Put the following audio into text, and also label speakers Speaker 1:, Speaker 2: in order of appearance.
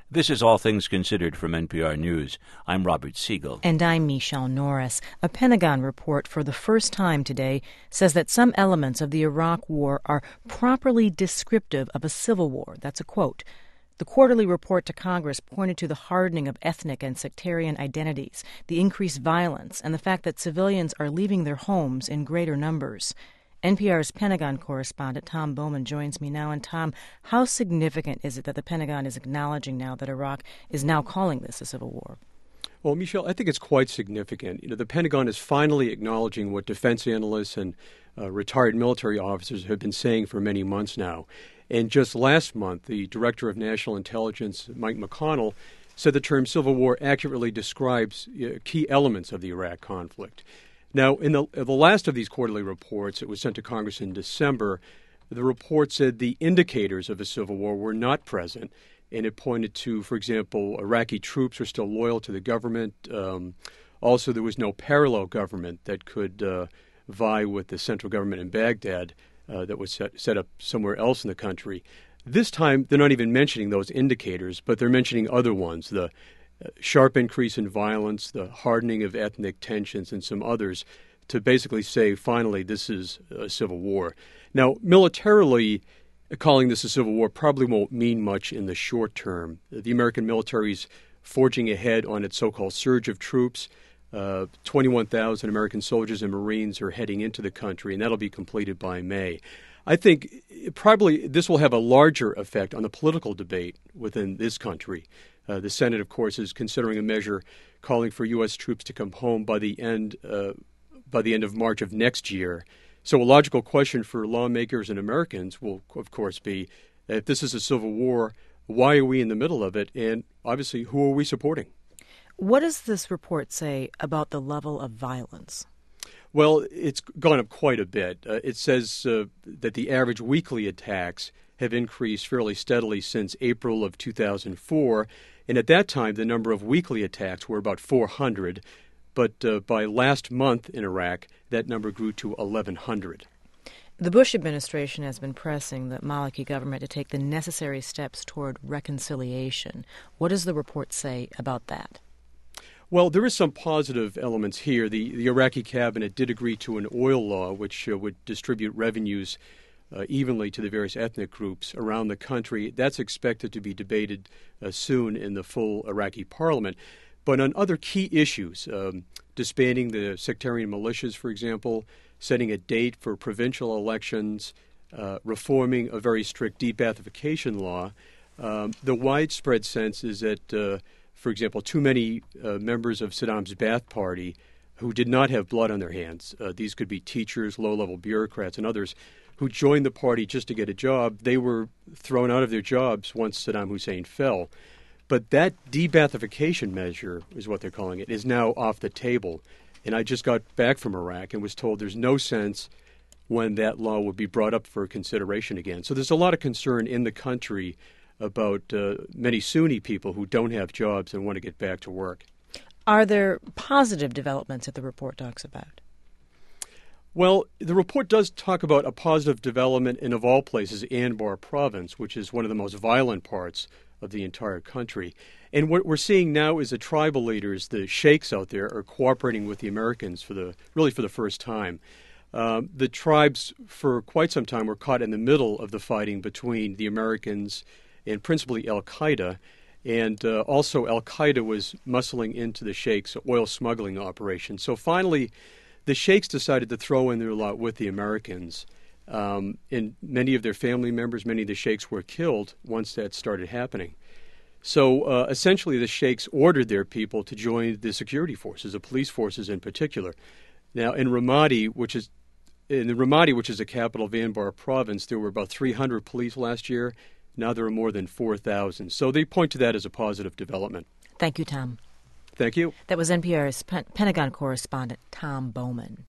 Speaker 1: This is All Things Considered from NPR News. I'm Robert Siegel.
Speaker 2: And I'm Michelle Norris. A Pentagon report for the first time today says that some elements of the Iraq War are properly descriptive of a civil war. That's a quote. The quarterly report to Congress pointed to the hardening of ethnic and sectarian identities, the increased violence, and the fact that civilians are leaving their homes in greater numbers. NPR's Pentagon correspondent Tom Bowman joins me now. And Tom, how significant is it that the Pentagon is acknowledging now that Iraq is now calling this a civil war?
Speaker 3: Well, Michelle, I think it's quite significant. The Pentagon is finally acknowledging what defense analysts and retired military officers have been saying for many months now. And just last month, the Director of National Intelligence, Mike McConnell, said the term civil war accurately describes key elements of the Iraq conflict. Now, in the last of these quarterly reports, it was sent to Congress in December, the report said the indicators of a civil war were not present, and it pointed to, for example, Iraqi troops are still loyal to the government. Also, there was no parallel government that could vie with the central government in Baghdad that was set up somewhere else in the country. This time, they're not even mentioning those indicators, but they're mentioning other ones, the sharp increase in violence, the hardening of ethnic tensions, and some others, to basically say, finally, this is a civil war. Now, militarily, calling this a civil war probably won't mean much in the short term. The American military is forging ahead on its so-called surge of troops. 21,000 American soldiers and Marines are heading into the country, and that'll be completed by May. I think probably this will have a larger effect on the political debate within this country. The Senate, of course, is considering a measure calling for U.S. troops to come home by the end of March of next year. So a logical question for lawmakers and Americans will, of course, be, if this is a civil war, why are we in the middle of it? And obviously, who are we supporting?
Speaker 2: What does this report say about the level of violence?
Speaker 3: Well, it's gone up quite a bit. It says that the average weekly attacks have increased fairly steadily since April of 2004. And at that time, the number of weekly attacks were about 400. But by last month in Iraq, that number grew to 1,100.
Speaker 2: The Bush administration has been pressing the Maliki government to take the necessary steps toward reconciliation. What does the report say about that?
Speaker 3: Well, there is some positive elements here. The Iraqi cabinet did agree to an oil law which would distribute revenues evenly to the various ethnic groups around the country. That's expected to be debated soon in the full Iraqi parliament. But on other key issues, disbanding the sectarian militias, for example, setting a date for provincial elections, reforming a very strict de-Baathification law, the widespread sense is that, for example, too many members of Saddam's Ba'ath Party who did not have blood on their hands, these could be teachers, low-level bureaucrats, and others, who joined the party just to get a job, they were thrown out of their jobs once Saddam Hussein fell. But that de-Baathification measure, is what they're calling it, is now off the table. And I just got back from Iraq and was told there's no sense when that law would be brought up for consideration again. So there's a lot of concern in the country about many Sunni people who don't have jobs and want to get back to work.
Speaker 2: Are there positive developments that the report talks about?
Speaker 3: Well, the report does talk about a positive development in, of all places, Anbar province, which is one of the most violent parts of the entire country. And what we're seeing now is the tribal leaders, the sheikhs out there, are cooperating with the Americans for the first time. The tribes, for quite some time, were caught in the middle of the fighting between the Americans and principally Al-Qaeda. And also Al-Qaeda was muscling into the sheikhs' oil smuggling operation. So finally, the sheikhs decided to throw in their lot with the Americans. And many of their family members, many of the sheikhs were killed once that started happening. So essentially the sheikhs ordered their people to join the security forces, the police forces in particular. Now in Ramadi, which is the capital of Anbar province, there were about 300 police last year. Now there are more than 4,000. So they point to that as a positive development.
Speaker 2: Thank you, Tom.
Speaker 3: Thank you.
Speaker 2: That was NPR's Pentagon correspondent Tom Bowman.